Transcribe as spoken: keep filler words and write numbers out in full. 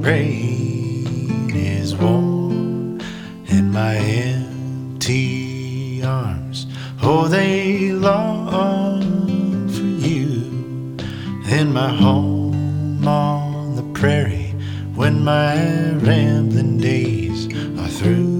brain is warm, and my empty arms, oh, they long for you. In my home on the prairie, when my rambling days are through.